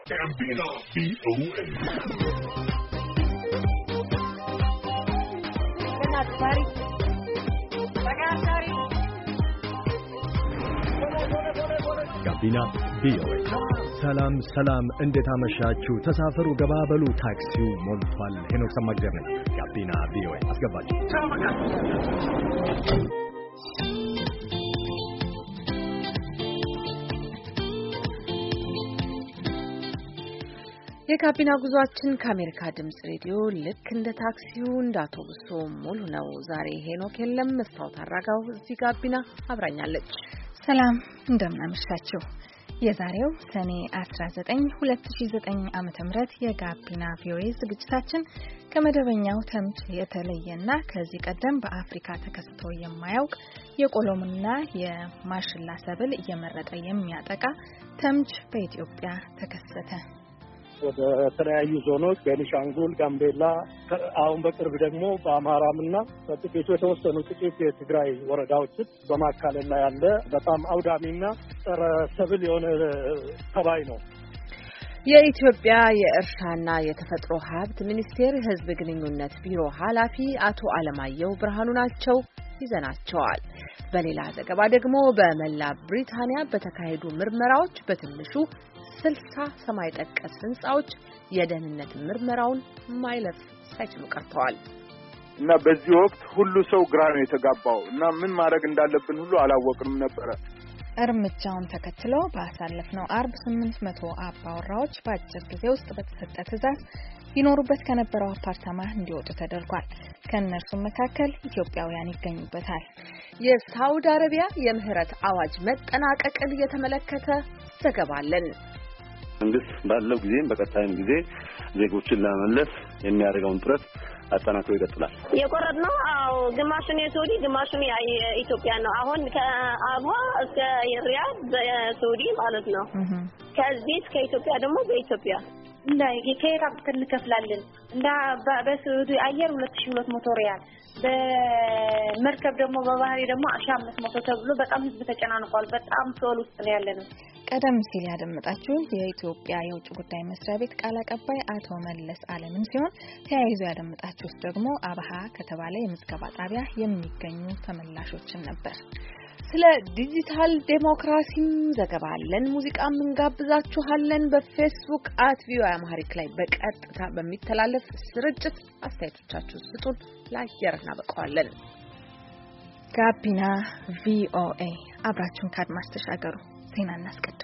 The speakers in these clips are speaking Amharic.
ጋቢና ቪኦኤ ጋቢና ቪኦኤ። ሰላም ሰላም፣ እንዴት አመሻችሁ? ተሳፈሩ፣ ገባበሉ፣ ታክሲው ሞልቷል። ሄኖክ ሰማግደር ነኝ። ጋቢና ቪኦኤ አስገባችሁ። የጋቢና ጉዟችን ከአሜሪካ ድምጽ ሬዲዮ ልክ እንደ ታክሲው እንደ አውቶቡሱ ሙሉ ነው። ዛሬ ሄኖክ የለም፣ መስታወት አራጋው እዚህ ጋቢና አብራኛለች። ሰላም እንደምናመሻችሁ። የዛሬው ሰኔ 19 2009 ዓመተ ምህረት የጋቢና ቪኦኤ ዝግጅታችን ከመደበኛው ተምች የተለየና ከዚህ ቀደም በአፍሪካ ተከስቶ የማያውቅ የቆሎምና የማሽላ ሰብል እየመረጠ የሚያጠቃ ተምች በኢትዮጵያ ተከሰተ። ወደ ተለያዩ ዞኖች ቤኒሻንጉል፣ ጋምቤላ፣ አሁን በቅርብ ደግሞ በአማራምና በጥቂቱ የተወሰኑ ጥቂት የትግራይ ወረዳዎች በማካለል ያለ በጣም አውዳሚና ጸረ ሰብል የሆነ ተባይ ነው። የኢትዮጵያ የእርሻና የተፈጥሮ ሀብት ሚኒስቴር ሕዝብ ግንኙነት ቢሮ ኃላፊ አቶ አለማየሁ ብርሃኑ ናቸው። ይዘናቸዋል። በሌላ ዘገባ ደግሞ በመላ ብሪታንያ በተካሄዱ ምርመራዎች በትንሹ 60 ሰማይ ጠቀስ ህንጻዎች የደህንነት ምርመራውን ማይለፍ ሳይችሉ ቀርተዋል። እና በዚህ ወቅት ሁሉ ሰው ግራ ነው የተጋባው እና ምን ማድረግ እንዳለብን ሁሉ አላወቅንም ነበረ። እርምጃውን ተከትሎ ባሳለፍነው አርብ 800 አባወራዎች በአጭር ጊዜ ውስጥ በተሰጠ ትዕዛዝ ይኖሩበት ከነበረው አፓርታማ እንዲወጡ ተደርጓል። ከእነርሱም መካከል ኢትዮጵያውያን ይገኙበታል። የሳውዲ አረቢያ የምህረት አዋጅ መጠናቀቅን የተመለከተ ዘገባ አለን። መንግስት ባለው ጊዜም በቀጣይም ጊዜ ዜጎችን ለመመለስ የሚያደርገውን ጥረት አጠናክሮ ይቀጥላል። የቆረጥነው ግማሹን የሳውዲ ግማሹን የኢትዮጵያ ነው። አሁን ከአቧ እስከ ሪያድ በሳውዲ ማለት ነው። ከዚህ እስከ ኢትዮጵያ ደግሞ በኢትዮጵያ እንደ ከየት አብተን እንከፍላለን። እንደ በሳውዲ አየር 2200 ሪያል፣ በመርከብ ደግሞ በባህሪ ደግሞ 1500 ተብሎ በጣም ህዝብ ተጨናንቋል። በጣም ሶል ውስጥ ነው ያለነው። ቀደም ሲል ያደመጣችሁ የኢትዮጵያ የውጭ ጉዳይ መስሪያ ቤት ቃል አቀባይ አቶ መለስ አለምን ሲሆን ተያይዞ ያደመጣችሁት ደግሞ አብሃ ከተባለ የምዝገባ ጣቢያ የሚገኙ ተመላሾችን ነበር። ስለ ዲጂታል ዴሞክራሲ ዘገባ አለን። ሙዚቃም እንጋብዛችኋለን። በፌስቡክ @ቪኦኤ አማሪክ ላይ በቀጥታ በሚተላለፍ ስርጭት አስተያየቶቻችሁን ስጡን፣ ለአየር እናበቀዋለን። ጋቢና ቪኦኤ አብራችሁን ካድማስ ተሻገሩ። ዜና እናስቀድም።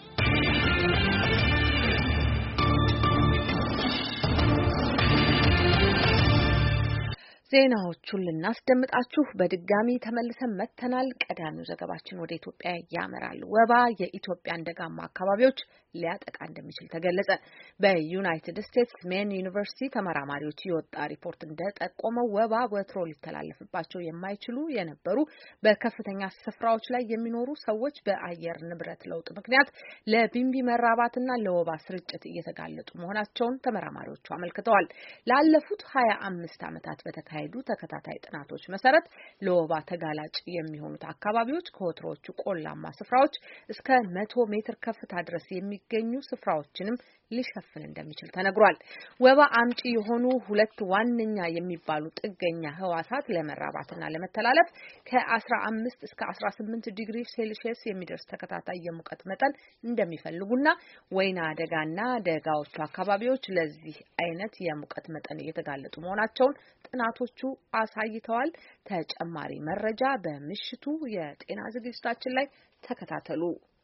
ዜናዎቹን ልናስደምጣችሁ በድጋሚ ተመልሰን መጥተናል። ቀዳሚው ዘገባችን ወደ ኢትዮጵያ ያመራል። ወባ የኢትዮጵያን ደጋማ አካባቢዎች ሊያጠቃ እንደሚችል ተገለጸ። በዩናይትድ ስቴትስ ሜን ዩኒቨርሲቲ ተመራማሪዎች የወጣ ሪፖርት እንደጠቆመው ወባ ወትሮ ሊተላለፍባቸው የማይችሉ የነበሩ በከፍተኛ ስፍራዎች ላይ የሚኖሩ ሰዎች በአየር ንብረት ለውጥ ምክንያት ለቢንቢ መራባትና ለወባ ስርጭት እየተጋለጡ መሆናቸውን ተመራማሪዎቹ አመልክተዋል። ላለፉት 25 ዓመታት በተካሄዱ ተከታታይ ጥናቶች መሰረት ለወባ ተጋላጭ የሚሆኑት አካባቢዎች ከወትሮቹ ቆላማ ስፍራዎች እስከ 100 ሜትር ከፍታ ድረስ የሚገኙ ስፍራዎችንም ሊሸፍን እንደሚችል ተነግሯል። ወባ አምጪ የሆኑ ሁለት ዋነኛ የሚባሉ ጥገኛ ህዋሳት ለመራባትና ለመተላለፍ ከ15 እስከ 18 ዲግሪ ሴልሺየስ የሚደርስ ተከታታይ የሙቀት መጠን እንደሚፈልጉና ወይና ደጋና ደጋዎቹ አካባቢዎች ለዚህ አይነት የሙቀት መጠን እየተጋለጡ መሆናቸውን ጥናቶቹ አሳይተዋል። ተጨማሪ መረጃ በምሽቱ የጤና ዝግጅታችን ላይ ተከታተሉ።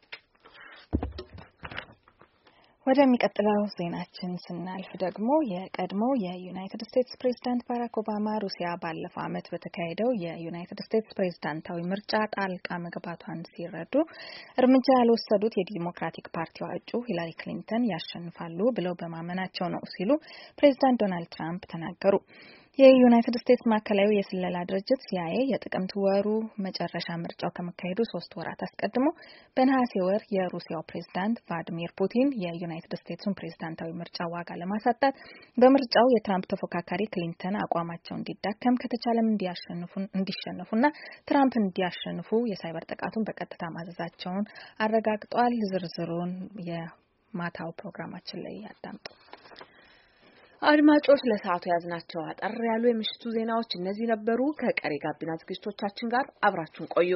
ወደሚቀጥለው ዜናችን ስናልፍ ደግሞ የቀድሞ የዩናይትድ ስቴትስ ፕሬዝዳንት ባራክ ኦባማ ሩሲያ ባለፈው ዓመት በተካሄደው የዩናይትድ ስቴትስ ፕሬዝዳንታዊ ምርጫ ጣልቃ መግባቷን ሲረዱ እርምጃ ያልወሰዱት የዲሞክራቲክ ፓርቲዋ እጩ ሂላሪ ክሊንተን ያሸንፋሉ ብለው በማመናቸው ነው ሲሉ ፕሬዝዳንት ዶናልድ ትራምፕ ተናገሩ። የዩናይትድ ስቴትስ ማዕከላዊ የስለላ ድርጅት ሲአይኤ የጥቅምት ወሩ መጨረሻ ምርጫው ከመካሄዱ 3 ወራት አስቀድሞ በነሐሴ ወር የሩሲያው ፕሬዝዳንት ቭላዲሚር ፑቲን የዩናይትድ ስቴትስን ፕሬዝዳንታዊ ምርጫ ዋጋ ለማሳጣት በምርጫው የትራምፕ ተፎካካሪ ክሊንተን አቋማቸው እንዲዳከም ከተቻለም እንዲሸነፉና ትራምፕ እንዲያሸንፉ የሳይበር ጥቃቱን በቀጥታ ማዘዛቸውን አረጋግጧል። ዝርዝሩን ማታው ፕሮግራማችን ላይ ያዳምጡ። አድማጮች ለሰዓቱ ያዝናቸው አጠር ያሉ የምሽቱ ዜናዎች እነዚህ ነበሩ። ከቀሪ ጋቢና ዝግጅቶቻችን ጋር አብራችሁን ቆዩ።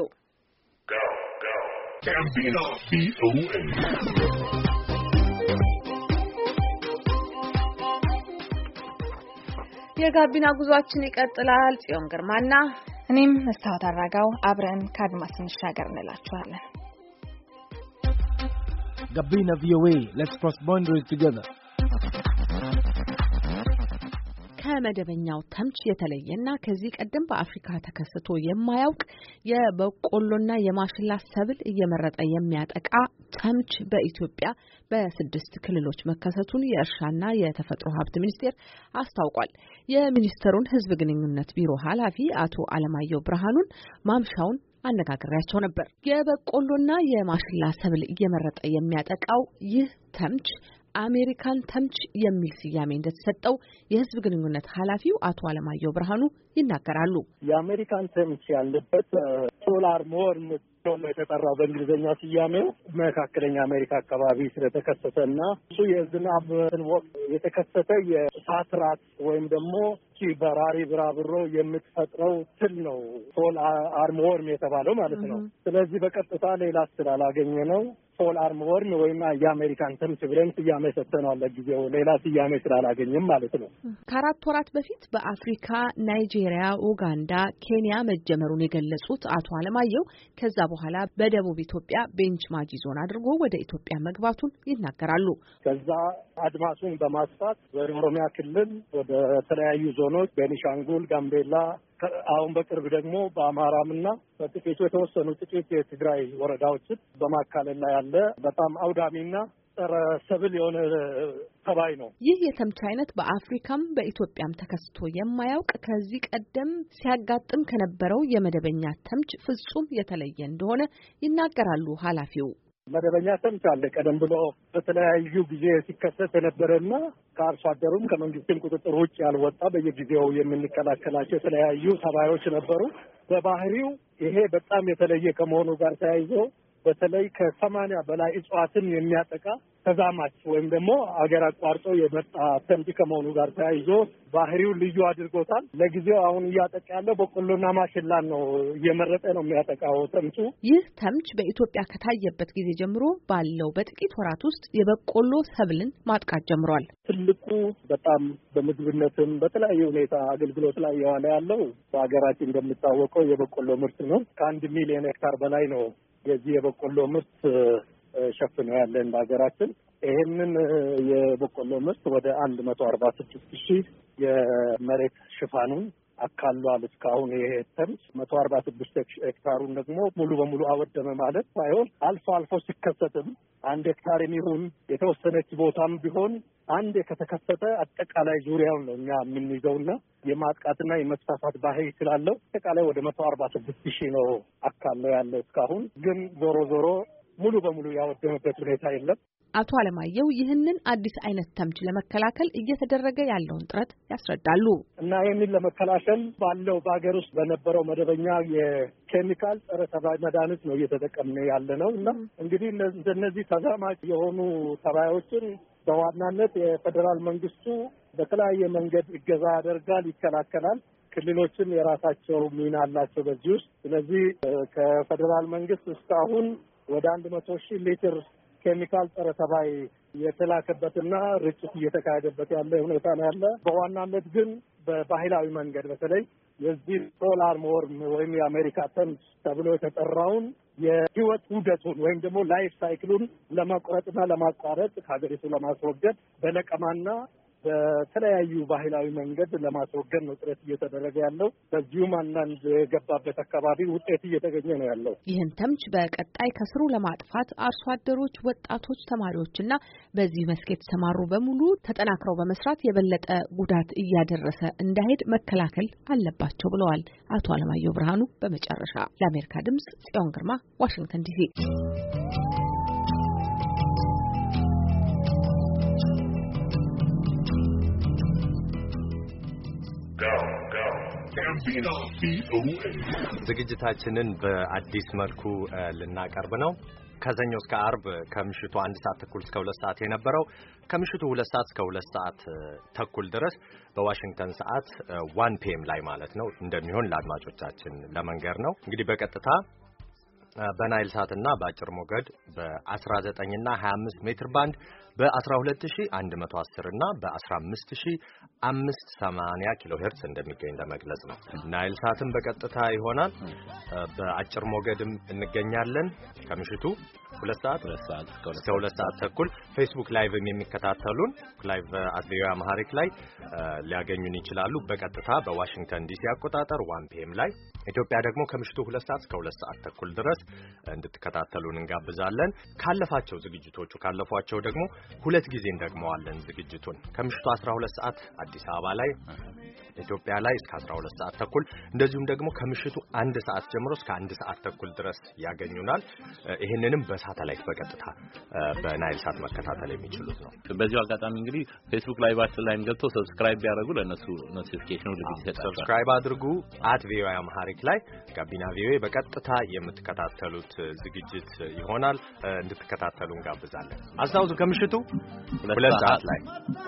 የጋቢና ጉዟችን ይቀጥላል። ጽዮን ግርማና እኔም መስታወት አራጋው አብረን ከአድማስ እንሻገር እንላችኋለን። ጋቢና ቪኦኤ let's cross boundaries together። ከመደበኛው ተምች የተለየና ከዚህ ቀደም በአፍሪካ ተከስቶ የማያውቅ የበቆሎና የማሽላ ሰብል እየመረጠ የሚያጠቃ ተምች በኢትዮጵያ በ6 ክልሎች መከሰቱን የእርሻና የተፈጥሮ ሀብት ሚኒስቴር አስታውቋል። የሚኒስቴሩን ሕዝብ ግንኙነት ቢሮ ኃላፊ አቶ አለማየሁ ብርሃኑን ማምሻውን አነጋግሬያቸው ነበር። የበቆሎና የማሽላ ሰብል እየመረጠ የሚያጠቃው ይህ ተምች አሜሪካን ተምች የሚል ስያሜ እንደተሰጠው የህዝብ ግንኙነት ኃላፊው አቶ አለማየሁ ብርሃኑ ይናገራሉ። የአሜሪካን ተምች ያለበት ሶላር ሞርም ተብሎ የተጠራው በእንግሊዝኛ ስያሜው መካከለኛ አሜሪካ አካባቢ ስለተከሰተና እሱ የዝናብ ወቅት የተከሰተ የእሳት ራት ወይም ደግሞ በራሪ ብራብሮ የምትፈጥረው ትል ነው ሶል አርምወርም የተባለው ማለት ነው። ስለዚህ በቀጥታ ሌላ ስላላገኘ ነው ሶል አርምወርም ወይም የአሜሪካን ተምች ብለን ስያሜ ሰጥተናል። ለጊዜው ሌላ ስያሜ ስላላገኘም ማለት ነው። ከ4 ወራት በፊት በአፍሪካ ናይጄሪያ፣ ኡጋንዳ፣ ኬንያ መጀመሩን የገለጹት አቶ አለማየሁ ከዛ በኋላ በደቡብ ኢትዮጵያ ቤንች ማጂ ዞን አድርጎ ወደ ኢትዮጵያ መግባቱን ይናገራሉ። ከዛ አድማሱን በማስፋት ወደ ኦሮሚያ ክልል ወደ ተለያዩ ዞኖች ቤኒሻንጉል፣ ጋምቤላ አሁን በቅርብ ደግሞ በአማራምና በጥቂቱ የተወሰኑ ጥቂት የትግራይ ወረዳዎችን በማካለል ላይ ያለ በጣም አውዳሚና ጸረ ሰብል የሆነ ተባይ ነው። ይህ የተምች አይነት በአፍሪካም በኢትዮጵያም ተከስቶ የማያውቅ ከዚህ ቀደም ሲያጋጥም ከነበረው የመደበኛ ተምች ፍጹም የተለየ እንደሆነ ይናገራሉ ኃላፊው። መደበኛ ተምች አለ ቀደም ብሎ በተለያዩ ጊዜ ሲከሰት የነበረና ከአርሶ አደሩም ከመንግስትም ቁጥጥር ውጭ ያልወጣ በየጊዜው የምንከላከላቸው የተለያዩ ተባዮች ነበሩ። በባህሪው ይሄ በጣም የተለየ ከመሆኑ ጋር ተያይዞ በተለይ ከ80 በላይ እጽዋትን የሚያጠቃ ተዛማች ወይም ደግሞ አገር አቋርጦ የመጣ ተምች ከመሆኑ ጋር ተያይዞ ባህሪው ልዩ አድርጎታል። ለጊዜው አሁን እያጠቃ ያለው በቆሎና ማሽላን ነው እየመረጠ ነው የሚያጠቃው ተምቹ። ይህ ተምች በኢትዮጵያ ከታየበት ጊዜ ጀምሮ ባለው በጥቂት ወራት ውስጥ የበቆሎ ሰብልን ማጥቃት ጀምሯል። ትልቁ በጣም በምግብነትም በተለያየ ሁኔታ አገልግሎት ላይ የዋለ ያለው በሀገራችን እንደሚታወቀው የበቆሎ ምርት ነው። ከ1 ሚሊዮን ሄክታር በላይ ነው የዚህ የበቆሎ ምርት ሸፍነው ያለን በሀገራችን። ይሄንን የበቆሎ ምርት ወደ 146,000 የመሬት ሽፋኑን አካሏል። እስካሁን ይሄ ተምች 146 ሄክታሩን ደግሞ ሙሉ በሙሉ አወደመ ማለት ሳይሆን አልፎ አልፎ ሲከሰትም 1 ሄክታር የሚሆን የተወሰነች ቦታም ቢሆን አንድ ከተከሰተ አጠቃላይ ዙሪያውን ነው እኛ የምንይዘውና የማጥቃትና የመስፋፋት ባህሪ ስላለው አጠቃላይ ወደ 146,000 ነው አካለው ያለው። እስካሁን ግን ዞሮ ሙሉ በሙሉ ያወደመበት ሁኔታ የለም። አቶ አለማየሁ ይህንን አዲስ አይነት ተምች ለመከላከል እየተደረገ ያለውን ጥረት ያስረዳሉ። እና ይህንን ለመከላከል ባለው በሀገር ውስጥ በነበረው መደበኛ የኬሚካል ጸረ ተባይ መድኃኒት ነው እየተጠቀምን ያለ ነው። እና እንግዲህ እነዚህ ተዛማች የሆኑ ተባዮችን በዋናነት የፌዴራል መንግስቱ በተለያየ መንገድ እገዛ ያደርጋል፣ ይከላከላል። ክልሎችም የራሳቸው ሚና አላቸው በዚህ ውስጥ። ስለዚህ ከፌዴራል መንግስት እስካሁን ወደ 100,000 ሊትር ኬሚካል ጸረ ተባይ የተላከበትና ርጭት እየተካሄደበት ያለ ሁኔታ ነው ያለ። በዋናነት ግን በባህላዊ መንገድ በተለይ የዚህ ሶላር ሞርም ወይም የአሜሪካ ተምች ተብሎ የተጠራውን የህይወት ውደቱን ወይም ደግሞ ላይፍ ሳይክሉን ለማቋረጥና ለማቋረጥ ከሀገሪቱ ለማስወገድ በለቀማና በተለያዩ ባህላዊ መንገድ ለማስወገድ ነው ጥረት እየተደረገ ያለው። በዚሁም አንዳንድ የገባበት አካባቢ ውጤት እየተገኘ ነው ያለው። ይህን ተምች በቀጣይ ከስሩ ለማጥፋት አርሶ አደሮች፣ ወጣቶች፣ ተማሪዎችና በዚህ መስክ የተሰማሩ በሙሉ ተጠናክረው በመስራት የበለጠ ጉዳት እያደረሰ እንዳይሄድ መከላከል አለባቸው ብለዋል አቶ አለማየሁ ብርሃኑ። በመጨረሻ ለአሜሪካ ድምጽ ጽዮን ግርማ፣ ዋሽንግተን ዲሲ። Go. ዝግጅታችንን በአዲስ መልኩ ልናቀርብ ነው። ከሰኞ እስከ አርብ ከምሽቱ 1 ሰዓት ተኩል እስከ 2 ሰዓት የነበረው ከምሽቱ 2 ሰዓት እስከ 2 ሰዓት ተኩል ድረስ በዋሽንግተን ሰዓት 1 PM ላይ ማለት ነው እንደሚሆን ለአድማጮቻችን ለመንገር ነው። እንግዲህ በቀጥታ በናይል ሳትና በአጭር ሞገድ በ19 እና 25 ሜትር ባንድ በ12110 እና በ15580 ኪሎ ሄርትዝ እንደሚገኝ ለመግለጽ ነው። ናይል ሳትን በቀጥታ ይሆናል። በአጭር ሞገድም እንገኛለን ከምሽቱ 2 ሰዓት እስከ 2 ሰዓት ተኩል ፌስቡክ ላይቭም የሚከታተሉን ላይቭ አትቪዮ አማሪክ ላይ ሊያገኙን ይችላሉ። በቀጥታ በዋሽንግተን ዲሲ አቆጣጠር 1 PM ላይ ኢትዮጵያ ደግሞ ከምሽቱ 2 ሰዓት እስከ 2 ሰዓት ተኩል ድረስ እንድትከታተሉን እንጋብዛለን። ካለፏቸው ደግሞ 2 ጊዜ እንደግመዋለን ዝግጅቱን። ከምሽቱ 12 ሰዓት አዲስ አበባ ላይ ኢትዮጵያ ላይ እስከ 12 ሰዓት ተኩል እንደዚሁም ደግሞ ከምሽቱ 1 ሰዓት ጀምሮ እስከ 1 ሰዓት ተኩል ድረስ ያገኙናል። ይሄንንም በሳተላይት በቀጥታ በናይል ሳት መከታተል የሚችሉት ነው። በዚሁ አጋጣሚ እንግዲህ ፌስቡክ ላይቫችን ላይም ገብተው ሰብስክራይብ ያደርጉ ለነሱ ኖቲፊኬሽኑ ልጅ ይሰጣል። ሰብስክራይብ አድርጉ @ቪኦኤ አማሪክ ላይ ጋቢና ቪኦኤ በቀጥታ የምትከታተሉት ዝግጅት ይሆናል። እንድትከታተሉ እንጋብዛለን። አስታውሱ ከምሽቱ 2 ሰዓት ላይ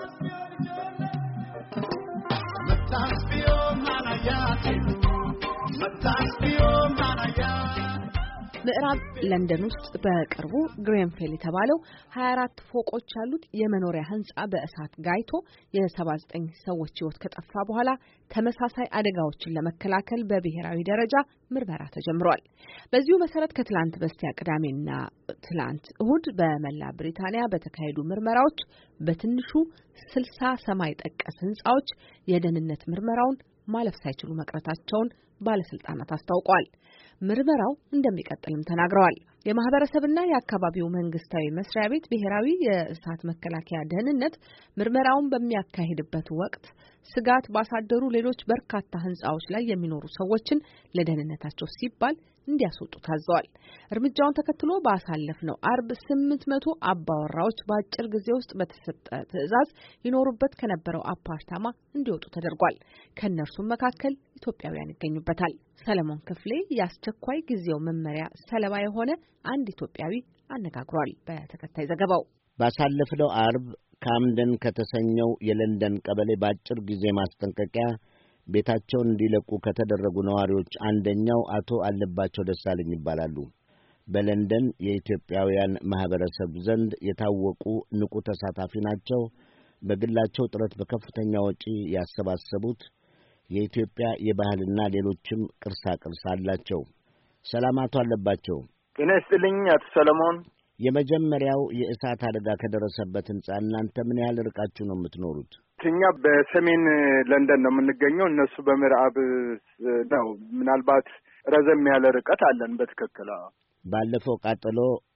ምዕራብ ለንደን ውስጥ በቅርቡ ግሬንፌል የተባለው 24 ፎቆች ያሉት የመኖሪያ ህንጻ በእሳት ጋይቶ የ79 ሰዎች ህይወት ከጠፋ በኋላ ተመሳሳይ አደጋዎችን ለመከላከል በብሔራዊ ደረጃ ምርመራ ተጀምሯል። በዚሁ መሰረት ከትላንት በስቲያ ቅዳሜና ትላንት እሁድ በመላ ብሪታንያ በተካሄዱ ምርመራዎች በትንሹ 60 ሰማይ ጠቀስ ህንጻዎች የደህንነት ምርመራውን ማለፍ ሳይችሉ መቅረታቸውን ባለስልጣናት አስታውቀዋል። ምርመራው እንደሚቀጥልም ተናግረዋል። የማህበረሰብና የአካባቢው መንግስታዊ መስሪያ ቤት ብሔራዊ የእሳት መከላከያ ደህንነት ምርመራውን በሚያካሂድበት ወቅት ስጋት ባሳደሩ ሌሎች በርካታ ህንጻዎች ላይ የሚኖሩ ሰዎችን ለደህንነታቸው ሲባል እንዲያስወጡ ታዘዋል። እርምጃውን ተከትሎ ባሳለፍነው አርብ 800 አባወራዎች በአጭር ጊዜ ውስጥ በተሰጠ ትዕዛዝ ይኖሩበት ከነበረው አፓርታማ እንዲወጡ ተደርጓል። ከእነርሱም መካከል ኢትዮጵያውያን ይገኙበታል። ሰለሞን ክፍሌ የአስቸኳይ ጊዜው መመሪያ ሰለባ የሆነ አንድ ኢትዮጵያዊ አነጋግሯል። በተከታይ ዘገባው ባሳለፍነው አርብ ካምደን ከተሰኘው የለንደን ቀበሌ በአጭር ጊዜ ማስጠንቀቂያ ቤታቸውን እንዲለቁ ከተደረጉ ነዋሪዎች አንደኛው አቶ አለባቸው ደሳለኝ ይባላሉ። በለንደን የኢትዮጵያውያን ማህበረሰብ ዘንድ የታወቁ ንቁ ተሳታፊ ናቸው። በግላቸው ጥረት በከፍተኛ ወጪ ያሰባሰቡት የኢትዮጵያ የባህልና ሌሎችም ቅርሳ ቅርስ አላቸው። ሰላም አቶ አለባቸው። ጤና ይስጥልኝ አቶ ሰለሞን። የመጀመሪያው የእሳት አደጋ ከደረሰበት ህንጻ እናንተ ምን ያህል ርቃችሁ ነው የምትኖሩት? እኛ በሰሜን ለንደን ነው የምንገኘው፣ እነሱ በምዕራብ ነው። ምናልባት ረዘም ያለ ርቀት አለን። በትክክል ባለፈው ቃጠሎ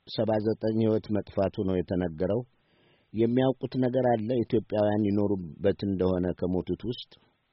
79 ህይወት መጥፋቱ ነው የተነገረው። የሚያውቁት ነገር አለ ኢትዮጵያውያን ይኖሩበት እንደሆነ? ከሞቱት ውስጥ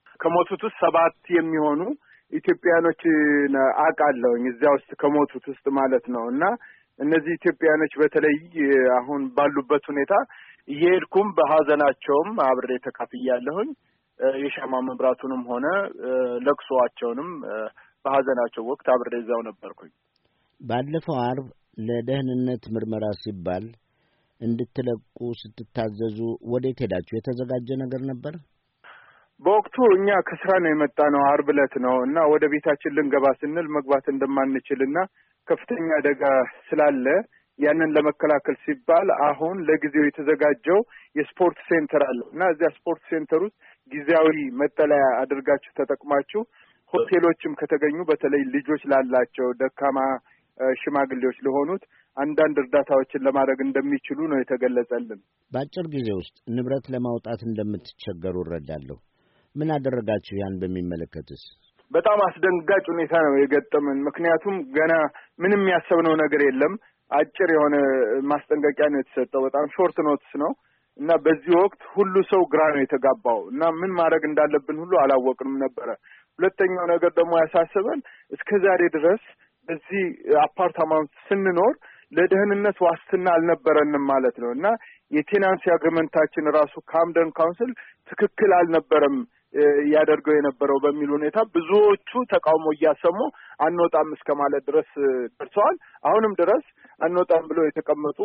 7 የሚሆኑ ኢትዮጵያኖች አውቃለሁኝ እዚያ ውስጥ ከሞቱት ውስጥ ማለት ነው። እና እነዚህ ኢትዮጵያኖች በተለይ አሁን ባሉበት ሁኔታ እየሄድኩም በሀዘናቸውም አብሬ ተካፍያለሁኝ። የሻማ መብራቱንም ሆነ ለቅሶአቸውንም በሀዘናቸው ወቅት አብሬ እዛው ነበርኩኝ። ባለፈው አርብ ለደህንነት ምርመራ ሲባል እንድትለቁ ስትታዘዙ ወዴት ሄዳችሁ? የተዘጋጀ ነገር ነበር? በወቅቱ እኛ ከስራ ነው የመጣነው፣ አርብ ዕለት ነው እና ወደ ቤታችን ልንገባ ስንል መግባት እንደማንችልና ከፍተኛ አደጋ ስላለ ያንን ለመከላከል ሲባል አሁን ለጊዜው የተዘጋጀው የስፖርት ሴንተር አለ እና እዚያ ስፖርት ሴንተር ውስጥ ጊዜያዊ መጠለያ አድርጋችሁ ተጠቅማችሁ ሆቴሎችም ከተገኙ በተለይ ልጆች ላላቸው ደካማ ሽማግሌዎች ለሆኑት አንዳንድ እርዳታዎችን ለማድረግ እንደሚችሉ ነው የተገለጸልን። በአጭር ጊዜ ውስጥ ንብረት ለማውጣት እንደምትቸገሩ እረዳለሁ። ምን አደረጋችሁ? ያን በሚመለከትስ? በጣም አስደንጋጭ ሁኔታ ነው የገጠመን። ምክንያቱም ገና ምንም ያሰብነው ነገር የለም። አጭር የሆነ ማስጠንቀቂያ ነው የተሰጠው። በጣም ሾርት ኖትስ ነው እና በዚህ ወቅት ሁሉ ሰው ግራ ነው የተጋባው እና ምን ማድረግ እንዳለብን ሁሉ አላወቅንም ነበረ። ሁለተኛው ነገር ደግሞ ያሳሰበን እስከ ዛሬ ድረስ በዚህ አፓርታማ ስንኖር ለደህንነት ዋስትና አልነበረንም ማለት ነው እና የቴናንሲ አግሪመንታችን ራሱ ካምደን ካውንስል ትክክል አልነበረም። ያደርገው የነበረው በሚል ሁኔታ ብዙዎቹ ተቃውሞ እያሰሙ አንወጣም እስከማለት ድረስ ደርሰዋል። አሁንም ድረስ አንወጣም ብለው የተቀመጡ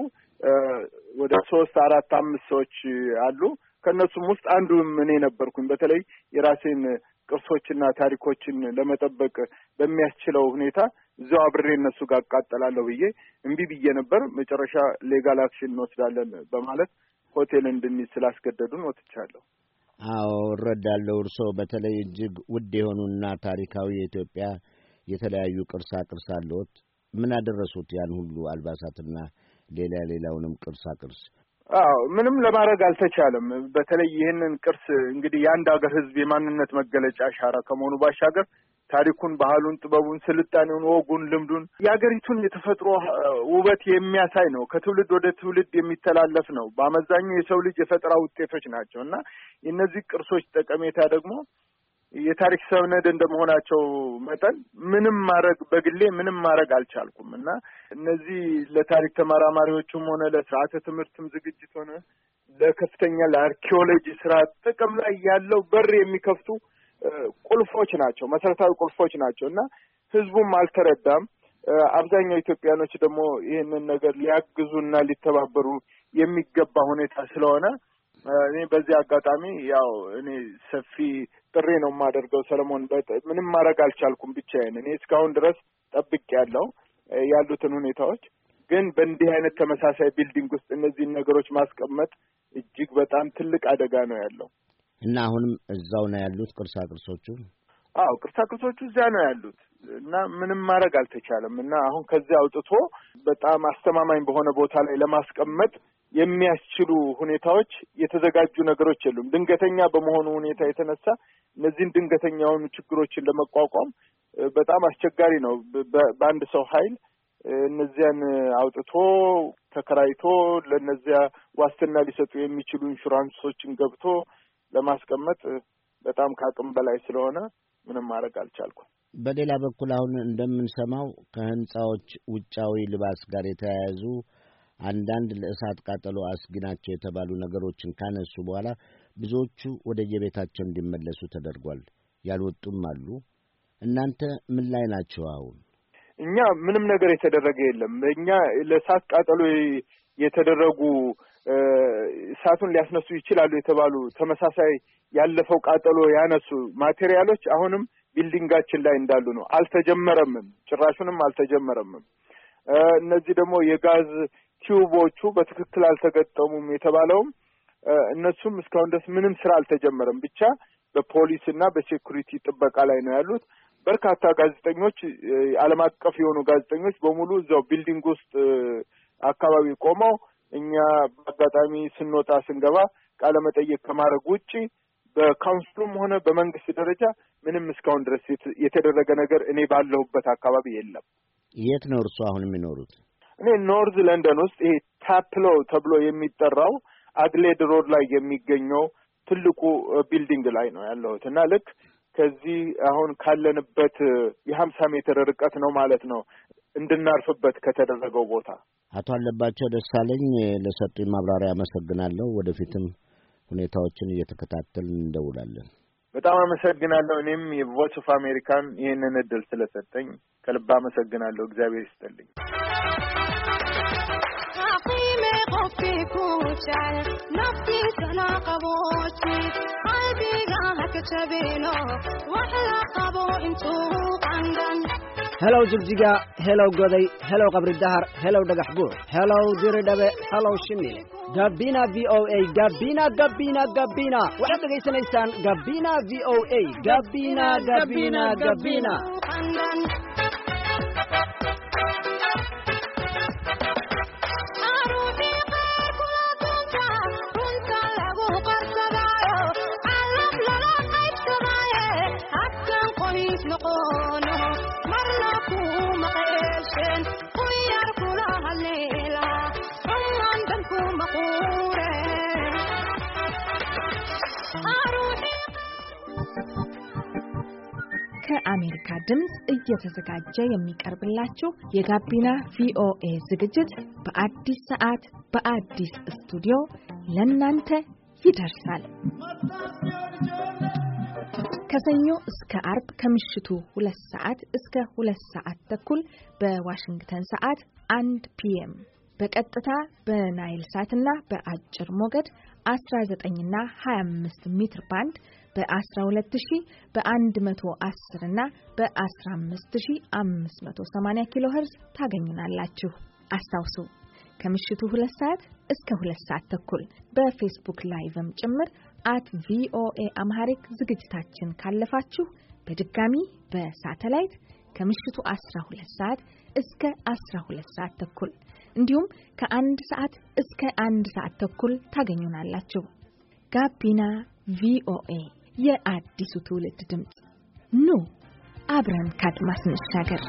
ወደ 3 4 5 ሰዎች አሉ። ከነሱም ውስጥ አንዱም እኔ ነበርኩኝ። በተለይ የራሴን ቅርሶችና ታሪኮችን ለመጠበቅ በሚያስችለው ሁኔታ እዛው አብሬ እነሱ ጋር አቃጠላለሁ ብዬ እምቢ ብዬ ነበር። መጨረሻ ሌጋል አክሽን እንወስዳለን በማለት ሆቴል እንድንይዝ ስላስገደዱን ወጥቻለሁ። አዎ እረዳለሁ። እርስዎ በተለይ እጅግ ውድ የሆኑና ታሪካዊ የኢትዮጵያ የተለያዩ ቅርሳ ቅርስ አለዎት። ምን አደረሱት ያን ሁሉ አልባሳትና ሌላውንም ቅርሳ ቅርስ? አዎ ምንም ለማድረግ አልተቻለም። በተለይ ይህንን ቅርስ እንግዲህ የአንድ ሀገር ሕዝብ የማንነት መገለጫ አሻራ ከመሆኑ ባሻገር ታሪኩን፣ ባህሉን፣ ጥበቡን፣ ስልጣኔውን፣ ወጉን፣ ልምዱን የሀገሪቱን የተፈጥሮ ውበት የሚያሳይ ነው። ከትውልድ ወደ ትውልድ የሚተላለፍ ነው። በአመዛኙ የሰው ልጅ የፈጠራ ውጤቶች ናቸው እና የእነዚህ ቅርሶች ጠቀሜታ ደግሞ የታሪክ ሰነድ እንደመሆናቸው መጠን በግሌ ምንም ማድረግ አልቻልኩም እና እነዚህ ለታሪክ ተመራማሪዎችም ሆነ ለስርዓተ ትምህርትም ዝግጅት ሆነ ለከፍተኛ ለአርኪኦሎጂ ስራ ጥቅም ላይ ያለው በር የሚከፍቱ ቁልፎች ናቸው፣ መሰረታዊ ቁልፎች ናቸው እና ህዝቡም አልተረዳም። አብዛኛው ኢትዮጵያኖች ደግሞ ይህንን ነገር ሊያግዙና ሊተባበሩ የሚገባ ሁኔታ ስለሆነ እኔ በዚህ አጋጣሚ ያው እኔ ሰፊ ጥሪ ነው የማደርገው። ሰለሞን ምንም ማድረግ አልቻልኩም ብቻዬን። እኔ እስካሁን ድረስ ጠብቄያለሁ ያሉትን ሁኔታዎች። ግን በእንዲህ አይነት ተመሳሳይ ቢልዲንግ ውስጥ እነዚህን ነገሮች ማስቀመጥ እጅግ በጣም ትልቅ አደጋ ነው ያለው እና አሁንም እዛው ነው ያሉት ቅርሳ ቅርሶቹ? አዎ ቅርሳ ቅርሶቹ እዚያ ነው ያሉት እና ምንም ማድረግ አልተቻለም እና አሁን ከዚያ አውጥቶ በጣም አስተማማኝ በሆነ ቦታ ላይ ለማስቀመጥ የሚያስችሉ ሁኔታዎች የተዘጋጁ ነገሮች የሉም። ድንገተኛ በመሆኑ ሁኔታ የተነሳ እነዚህን ድንገተኛ የሆኑ ችግሮችን ለመቋቋም በጣም አስቸጋሪ ነው። በአንድ ሰው ኃይል እነዚያን አውጥቶ ተከራይቶ ለነዚያ ዋስትና ሊሰጡ የሚችሉ ኢንሹራንሶችን ገብቶ ለማስቀመጥ በጣም ከአቅም በላይ ስለሆነ ምንም ማድረግ አልቻልኩም። በሌላ በኩል አሁን እንደምንሰማው ከህንጻዎች ውጫዊ ልባስ ጋር የተያያዙ አንዳንድ ለእሳት ቃጠሎ አስጊ ናቸው የተባሉ ነገሮችን ካነሱ በኋላ ብዙዎቹ ወደ የቤታቸው እንዲመለሱ ተደርጓል። ያልወጡም አሉ። እናንተ ምን ላይ ናቸው አሁን? እኛ ምንም ነገር የተደረገ የለም። እኛ ለእሳት ቃጠሎ የተደረጉ እሳቱን ሊያስነሱ ይችላሉ የተባሉ ተመሳሳይ ያለፈው ቃጠሎ ያነሱ ማቴሪያሎች አሁንም ቢልዲንጋችን ላይ እንዳሉ ነው። አልተጀመረምም፣ ጭራሹንም አልተጀመረምም። እነዚህ ደግሞ የጋዝ ቲዩቦቹ በትክክል አልተገጠሙም የተባለውም እነሱም እስካሁን ድረስ ምንም ስራ አልተጀመረም። ብቻ በፖሊስና በሴኩሪቲ ጥበቃ ላይ ነው ያሉት። በርካታ ጋዜጠኞች፣ ዓለም አቀፍ የሆኑ ጋዜጠኞች በሙሉ እዛው ቢልዲንግ ውስጥ አካባቢ ቆመው እኛ በአጋጣሚ ስንወጣ ስንገባ ቃለ መጠየቅ ከማድረግ ውጪ በካውንስሉም ሆነ በመንግስት ደረጃ ምንም እስካሁን ድረስ የተደረገ ነገር እኔ ባለሁበት አካባቢ የለም። የት ነው እርሱ አሁን የሚኖሩት? እኔ ኖርዝ ለንደን ውስጥ ይሄ ታፕሎ ተብሎ የሚጠራው አግሌድ ሮድ ላይ የሚገኘው ትልቁ ቢልዲንግ ላይ ነው ያለሁት እና ልክ ከዚህ አሁን ካለንበት የ50 ሜትር ርቀት ነው ማለት ነው እንድናርፍበት ከተደረገው ቦታ። አቶ አለባቸው ደሳለኝ ለሰጡኝ ማብራሪያ አመሰግናለሁ። ወደፊትም ሁኔታዎችን እየተከታተልን እንደውላለን። በጣም አመሰግናለሁ። እኔም የቮይስ ኦፍ አሜሪካን ይህንን እድል ስለሰጠኝ ከልብ አመሰግናለሁ። እግዚአብሔር ይስጥልኝ። Hello Jigjiga, hello Goday, hello Qabri Dahar, hello Dhagax Buur, hello Diridhabe, hello Shimile. Gabina VOA, Gabina. Waxaad dhageysanaysaan Gabina VOA, Gabina. ከአሜሪካ ድምጽ እየተዘጋጀ የሚቀርብላችሁ የጋቢና ቪኦኤ ዝግጅት በአዲስ ሰዓት በአዲስ ስቱዲዮ ለእናንተ ይደርሳል። ከሰኞ እስከ አርብ ከምሽቱ 2 ሰዓት እስከ 2 ሰዓት ተኩል በዋሽንግተን ሰዓት 1 ፒኤም በቀጥታ በናይል ሳትና በአጭር ሞገድ 19 እና 25 ሜትር ባንድ በ12000 በ110 እና በ15580 ኪሎ ሄርዝ ታገኙናላችሁ። አስታውሱ ከምሽቱ 2 ሰዓት እስከ 2 ሰዓት ተኩል በፌስቡክ ላይቭም ጭምር @voa amharic ዝግጅታችን ካለፋችሁ በድጋሚ በሳተላይት ከምሽቱ 12 ሰዓት እስከ 12 ሰዓት ተኩል እንዲሁም ከ1 ሰዓት እስከ 1 ሰዓት ተኩል ታገኙናላችሁ። ጋቢና ቪኦኤ የአዲሱ ትውልድ ድምጽ ኑ አብረን ካድማስ እንሻገር።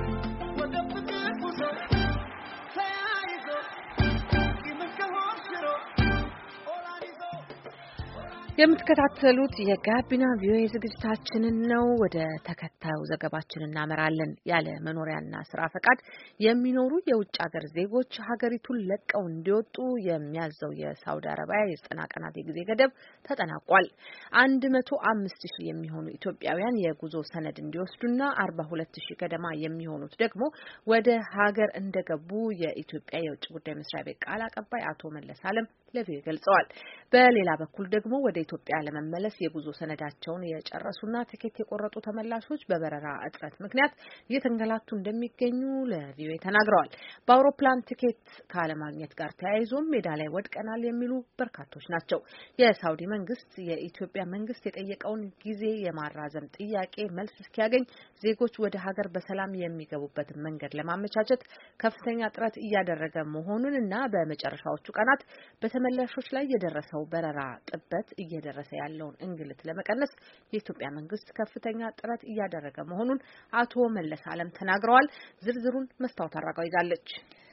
የምትከታተሉት የጋቢና ቪኦኤ ዝግጅታችንን ነው። ወደ ተከታዩ ዘገባችን እናመራለን። ያለ መኖሪያና ስራ ፈቃድ የሚኖሩ የውጭ ሀገር ዜጎች ሀገሪቱን ለቀው እንዲወጡ የሚያዘው የሳውዲ አረቢያ የ90 ቀናት የጊዜ ገደብ ተጠናቋል። 105,000 የሚሆኑ ኢትዮጵያውያን የጉዞ ሰነድ እንዲወስዱና 42,000 ገደማ የሚሆኑት ደግሞ ወደ ሀገር እንደገቡ የኢትዮጵያ የውጭ ጉዳይ መስሪያ ቤት ቃል አቀባይ አቶ መለስ አለም ለቪኦኤ ገልጸዋል። በሌላ በኩል ደግሞ ወደ ኢትዮጵያ ለመመለስ የጉዞ ሰነዳቸውን የጨረሱና ትኬት የቆረጡ ተመላሾች በበረራ እጥረት ምክንያት እየተንገላቱ እንደሚገኙ ለቪኦኤ ተናግረዋል። በአውሮፕላን ትኬት ካለማግኘት ጋር ተያይዞም ሜዳ ላይ ወድቀናል የሚሉ በርካቶች ናቸው። የሳውዲ መንግስት የኢትዮጵያ መንግስት የጠየቀውን ጊዜ የማራዘም ጥያቄ መልስ እስኪያገኝ ዜጎች ወደ ሀገር በሰላም የሚገቡበትን መንገድ ለማመቻቸት ከፍተኛ ጥረት እያደረገ መሆኑን እና በመጨረሻዎቹ ቀናት በተመላሾች ላይ የደረሰው በረራ ጥበት እየደረሰ ያለውን እንግልት ለመቀነስ የኢትዮጵያ መንግስት ከፍተኛ ጥረት እያደረገ መሆኑን አቶ መለስ አለም ተናግረዋል። ዝርዝሩን መስታወት አራጋው ይዛለች።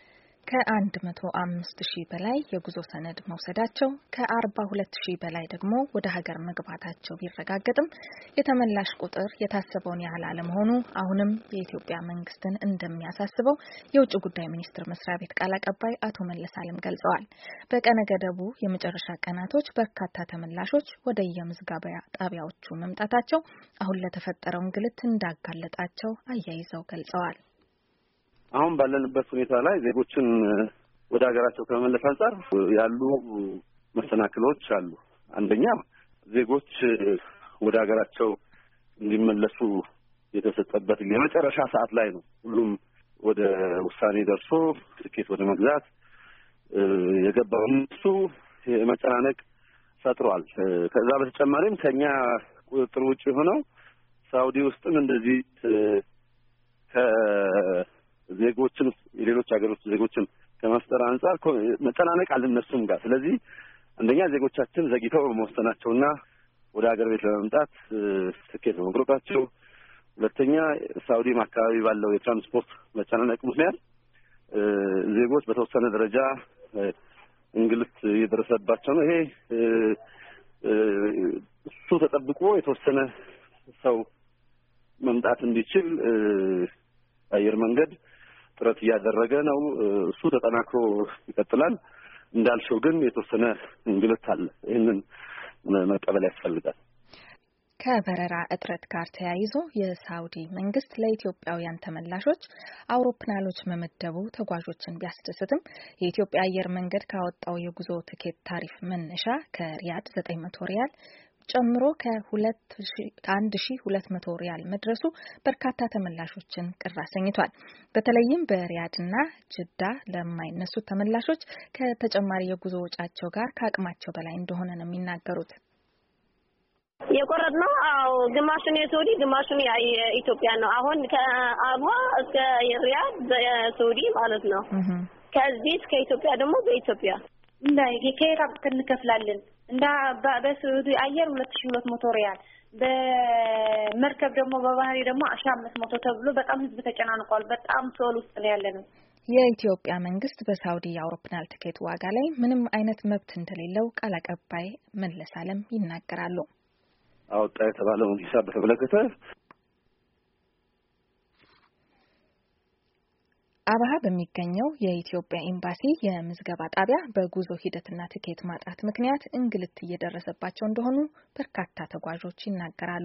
ከ105,000 በላይ የጉዞ ሰነድ መውሰዳቸው ከ42,000 በላይ ደግሞ ወደ ሀገር መግባታቸው ቢረጋገጥም የተመላሽ ቁጥር የታሰበውን ያህል አለመሆኑ አሁንም የኢትዮጵያ መንግስትን እንደሚያሳስበው የውጭ ጉዳይ ሚኒስቴር መስሪያ ቤት ቃል አቀባይ አቶ መለስ አለም ገልጸዋል። በቀነ ገደቡ የመጨረሻ ቀናቶች በርካታ ተመላሾች ወደ የምዝገባ ጣቢያዎቹ መምጣታቸው አሁን ለተፈጠረው እንግልት እንዳጋለጣቸው አያይዘው ገልጸዋል። አሁን ባለንበት ሁኔታ ላይ ዜጎችን ወደ ሀገራቸው ከመመለስ አንጻር ያሉ መሰናክሎች አሉ። አንደኛ ዜጎች ወደ ሀገራቸው እንዲመለሱ የተሰጠበት የመጨረሻ ሰዓት ላይ ነው። ሁሉም ወደ ውሳኔ ደርሶ ትኬት ወደ መግዛት የገባው እሱ መጨናነቅ ፈጥሯል። ከዛ በተጨማሪም ከኛ ቁጥጥር ውጭ ሆነው ሳውዲ ውስጥም እንደዚህ ዜጎችን የሌሎች ሀገሮች ዜጎችን ከመፍጠር አንጻር መጨናነቅ አልነሱም ጋር። ስለዚህ አንደኛ ዜጎቻችን ዘግይተው በመወሰናቸውና ወደ ሀገር ቤት ለመምጣት ትኬት በመቁረጣቸው፣ ሁለተኛ ሳውዲም አካባቢ ባለው የትራንስፖርት መጨናነቅ ምክንያት ዜጎች በተወሰነ ደረጃ እንግልት እየደረሰባቸው ነው። ይሄ እሱ ተጠብቆ የተወሰነ ሰው መምጣት እንዲችል አየር መንገድ ጥረት እያደረገ ነው። እሱ ተጠናክሮ ይቀጥላል። እንዳልሽው ግን የተወሰነ እንግልት አለ። ይህንን መቀበል ያስፈልጋል። ከበረራ እጥረት ጋር ተያይዞ የሳውዲ መንግስት ለኢትዮጵያውያን ተመላሾች አውሮፕላኖች መመደቡ ተጓዦችን ቢያስደስትም የኢትዮጵያ አየር መንገድ ካወጣው የጉዞ ትኬት ታሪፍ መነሻ ከሪያድ 900 ሪያል ጨምሮ ከ1200 ሪያል መድረሱ በርካታ ተመላሾችን ቅር አሰኝቷል። በተለይም በሪያድና ጅዳ ለማይነሱት ተመላሾች ከተጨማሪ የጉዞ ወጫቸው ጋር ከአቅማቸው በላይ እንደሆነ ነው የሚናገሩት። የቆረጥነው ግማሹን የሳውዲ ግማሹን የኢትዮጵያ ነው። አሁን ከአቧ እስከ ሪያድ በሳውዲ ማለት ነው። ከዚህ እስከ ኢትዮጵያ ደግሞ በኢትዮጵያ ከየት አብተን እንከፍላለን? እንዳ በሳውዲ አየር 2200 ሪያል፣ በመርከብ ደግሞ በባህሪ ደግሞ 1500 ተብሎ በጣም ህዝብ ተጨናንቋል። በጣም ሶል ውስጥ ነው ያለነው። የኢትዮጵያ መንግስት በሳውዲ የአውሮፕላን ትኬት ዋጋ ላይ ምንም አይነት መብት እንደሌለው ቃል አቀባይ መለስ አለም ይናገራሉ። አወጣ የተባለውን ሂሳብ በተመለከተ አባሃ በሚገኘው የኢትዮጵያ ኤምባሲ የምዝገባ ጣቢያ በጉዞ ሂደትና ትኬት ማጣት ምክንያት እንግልት እየደረሰባቸው እንደሆኑ በርካታ ተጓዦች ይናገራሉ።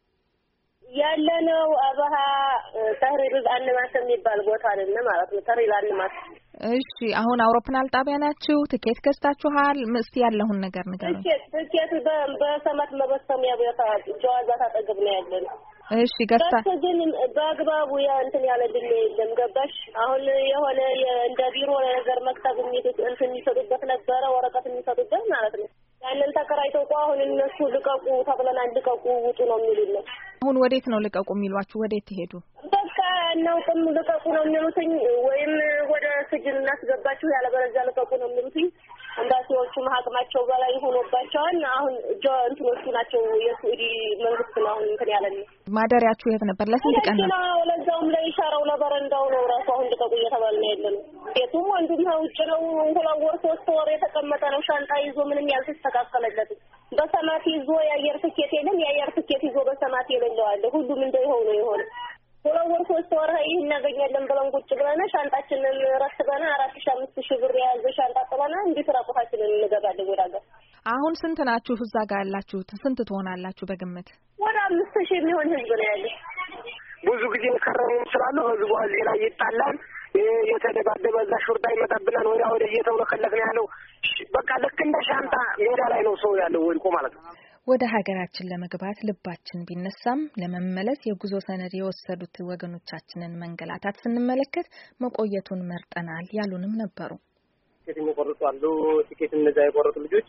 ያለነው አባሃ ተህሪር አንማስ የሚባል ቦታ አይደለ ማለት ነው። ተህሪር አንማስ። እሺ፣ አሁን አውሮፕላን ጣቢያ ናችሁ? ትኬት ገዝታችኋል? እስቲ ያለውን ነገር ንገሩኝ። ትኬት በሰማት መበሰሚያ ቦታ ጀዋዛት አጠገብ ነው ያለነው። እሺ፣ ገዝታ ግን በአግባቡ እንትን ያለልኝ የለም። ገባሽ? አሁን የሆነ እንደ ቢሮ ነገር መክተብ የሚሰጡበት ነበረ፣ ወረቀት የሚሰጡበት ማለት ነው። ያንን ተከራይተው አሁን እነሱ ልቀቁ ተብለናል። ልቀቁ ውጡ ነው የሚሉት። አሁን ወዴት ነው ልቀቁ የሚሏችሁ? ወዴት ትሄዱ? በቃ እናውቅም ልቀቁ ነው የሚሉትኝ፣ ወይም ወደ ስጅን እናስገባችሁ ያለበለዚያ ልቀቁ ነው የሚሉትኝ። ኤምባሲዎቹ አቅማቸው በላይ ሆኖባቸዋል። አሁን እንትኖቹ ናቸው የሱዲ መንግስት ነው አሁን እንትን ያለን። ማደሪያችሁ የት ነበር? ለስንት ቀን ነው? ለዛውም ለኢሻራው ለበረንዳው ነው ራሱ አሁን ልቀቁ እየተባለ ነው ያለን። ቤቱም ወንዱም ውጭ ነው። 2 ወር 3 ወር የተቀመጠ ነው። ሻንጣ ይዞ ምንም ያልተስተካከለለት በሰማት ይዞ የአየር ትኬት የለም። የአየር ትኬት ይዞ በሰማት የሌለው አለ። ሁሉም እንደው ነው የሆነ 2 ወር 3 ወር ይሄን እናገኛለን ብለን ቁጭ ብለን ሻንጣችንን ረክበና 4000-5000 ብር የያዘ ሻንጣ ጥለና እንዴት ራቆታችንን እንገባለን ወደ ሀገር። አሁን ስንት ናችሁ እዛ ጋር ያላችሁት? ስንት ትሆናላችሁ በግምት? ወደ 5000 የሚሆን ህዝብ ነው ያለ። ብዙ ጊዜ ከረሙ ስላሉ ህዝቡ እዚህ ላይ ይጣላል። የተደባደበ እዛ ሹርጣ ይመጣብናል። ወደ እየተውለከለከ ያለው በቃ ልክ እንደ ሻንጣ ሜዳ ላይ ነው ሰው ያለው ወድቆ ማለት ነው። ወደ ሀገራችን ለመግባት ልባችን ቢነሳም ለመመለስ የጉዞ ሰነድ የወሰዱት ወገኖቻችንን መንገላታት ስንመለከት መቆየቱን መርጠናል ያሉንም ነበሩ። ትኬት የሚቆርጡ አሉ። ትኬት እነዛ የቆረጡ ልጆች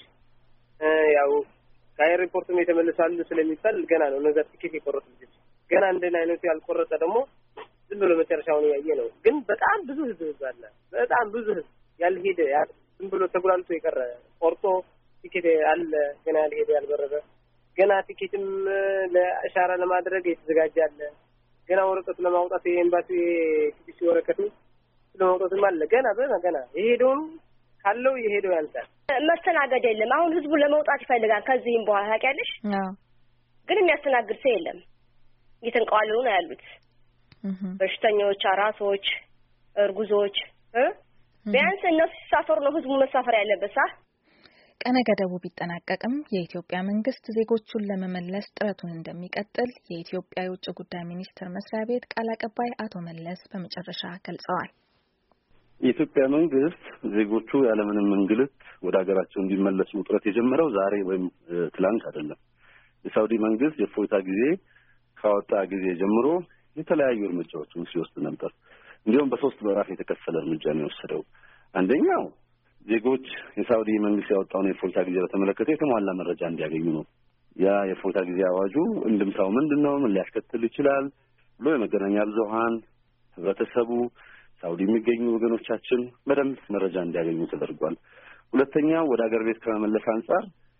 ያው ከኤርፖርትም የተመለሳሉ ስለሚባል ገና ነው እነዛ ትኬት የቆረጡ ልጆች። ገና እንደና አይነቱ ያልቆረጠ ደግሞ ዝም ብሎ መጨረሻውን ያየ ነው። ግን በጣም ብዙ ህዝብ አለ። በጣም ብዙ ህዝብ ያልሄደ ዝም ብሎ ተጉላልቶ የቀረ ቆርጦ ትኬት አለ ገና ያልሄደ ያልበረረ ገና ትኬትም ለኢሻራ ለማድረግ የተዘጋጀ አለ። ገና ወረቀቱ ለማውጣት የኤምባሲ ቲሲ ወረቀቱ ለማውጣትም አለ። ገና የሄደውን ካለው የሄደው ያንሳል። መስተናገድ የለም። አሁን ህዝቡ ለመውጣት ይፈልጋል ከዚህም በኋላ ታውቂያለሽ። ግን የሚያስተናግድ ሰው የለም። እየተንቀዋለሉ ነው ያሉት በሽተኞች፣ አራሶች፣ እርጉዞች። ቢያንስ እነሱ ሲሳፈሩ ነው ህዝቡ መሳፈር ያለበት። ቀነ ገደቡ ቢጠናቀቅም የኢትዮጵያ መንግስት ዜጎቹን ለመመለስ ጥረቱን እንደሚቀጥል የኢትዮጵያ የውጭ ጉዳይ ሚኒስቴር መስሪያ ቤት ቃል አቀባይ አቶ መለስ በመጨረሻ ገልጸዋል። የኢትዮጵያ መንግስት ዜጎቹ ያለምንም እንግልት ወደ ሀገራቸው እንዲመለሱ ጥረት የጀመረው ዛሬ ወይም ትላንት አይደለም። የሳውዲ መንግስት የፎይታ ጊዜ ካወጣ ጊዜ ጀምሮ የተለያዩ እርምጃዎችን ሲወስድ ነበር። እንዲሁም በ3 ምዕራፍ የተከፈለ እርምጃ ነው የወሰደው። አንደኛው ዜጎች የሳውዲ መንግስት ያወጣውን የፎይታ ጊዜ በተመለከተ የተሟላ መረጃ እንዲያገኙ ነው። ያ የፎይታ ጊዜ አዋጁ እንድምታው ምንድነው፣ ምን ሊያስከትል ይችላል ብሎ የመገናኛ ብዙሃን፣ ህብረተሰቡ፣ ሳውዲ የሚገኙ ወገኖቻችን በደንብ መረጃ እንዲያገኙ ተደርጓል። ሁለተኛው ወደ ሀገር ቤት ከመመለስ አንጻር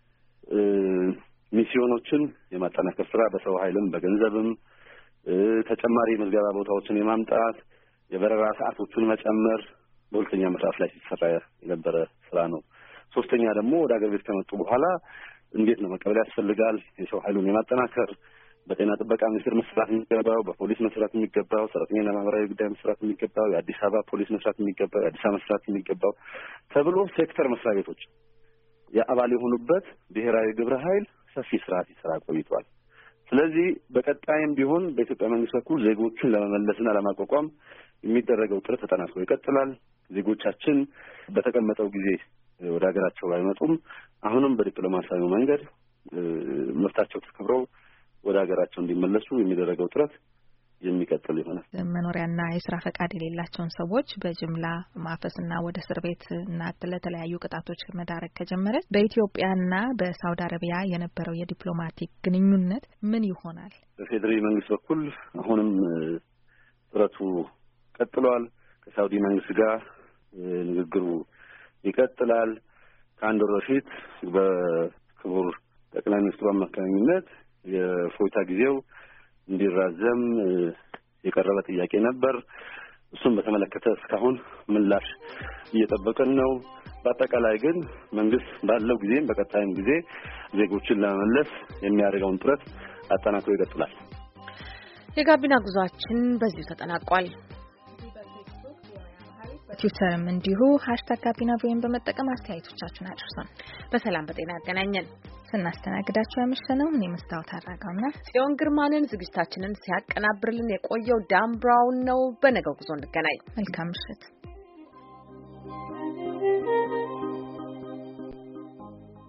ሚስዮኖችን የማጠናከር ስራ በሰው ኃይልም በገንዘብም ተጨማሪ የምዝገባ ቦታዎችን የማምጣት የበረራ ሰዓቶችን መጨመር በሁለተኛ ምዕራፍ ላይ ሲሰራ የነበረ ስራ ነው። ሶስተኛ ደግሞ ወደ ሀገር ቤት ከመጡ በኋላ እንዴት ነው መቀበል ያስፈልጋል፣ የሰው ኃይሉን የማጠናከር በጤና ጥበቃ ሚኒስቴር መስራት የሚገባው፣ በፖሊስ መስራት የሚገባው፣ ሰራተኛና ማህበራዊ ጉዳይ መስራት የሚገባው፣ የአዲስ አበባ ፖሊስ መስራት የሚገባው፣ የአዲስ አበባ መስራት የሚገባው ተብሎ ሴክተር መስሪያ ቤቶች የአባል የሆኑበት ብሔራዊ ግብረ ኃይል ሰፊ ስራ ሲሰራ ቆይቷል። ስለዚህ በቀጣይም ቢሆን በኢትዮጵያ መንግስት በኩል ዜጎቹን ለመመለስና ለማቋቋም የሚደረገው ጥረት ተጠናክሮ ይቀጥላል። ዜጎቻችን በተቀመጠው ጊዜ ወደ ሀገራቸው ባይመጡም አሁንም በዲፕሎማሲያዊ መንገድ መብታቸው ተከብረው ወደ ሀገራቸው እንዲመለሱ የሚደረገው ጥረት የሚቀጥል ይሆናል። መኖሪያና የስራ ፈቃድ የሌላቸውን ሰዎች በጅምላ ማፈስና ወደ እስር ቤት እና ለተለያዩ ቅጣቶች መዳረግ ከጀመረ በኢትዮጵያና በሳውዲ አረቢያ የነበረው የዲፕሎማቲክ ግንኙነት ምን ይሆናል? በፌዴራል መንግስት በኩል አሁንም ጥረቱ ቀጥሏል። ከሳውዲ መንግስት ጋር ንግግሩ ይቀጥላል። ከአንድ ወር በፊት በክቡር ጠቅላይ ሚኒስትሩ አማካኝነት የፎይታ ጊዜው እንዲራዘም የቀረበ ጥያቄ ነበር። እሱን በተመለከተ እስካሁን ምላሽ እየጠበቅን ነው። በአጠቃላይ ግን መንግስት ባለው ጊዜም በቀጣይም ጊዜ ዜጎችን ለመመለስ የሚያደርገውን ጥረት አጠናክሮ ይቀጥላል። የጋቢና ጉዟችን በዚሁ ተጠናቋል። በትዊተርም እንዲሁ #ጋቢናቪኦኤን በመጠቀም አስተያየቶቻችሁን አድርሱን። በሰላም በጤና ያገናኘን። ስናስተናግዳችሁ ያመሸነው እኔ መስታወት አራጋውና ጽዮን ግርማንን፣ ዝግጅታችንን ሲያቀናብርልን የቆየው ዳም ብራውን ነው። በነገው ጉዞ እንገናኝ። መልካም ምሽት።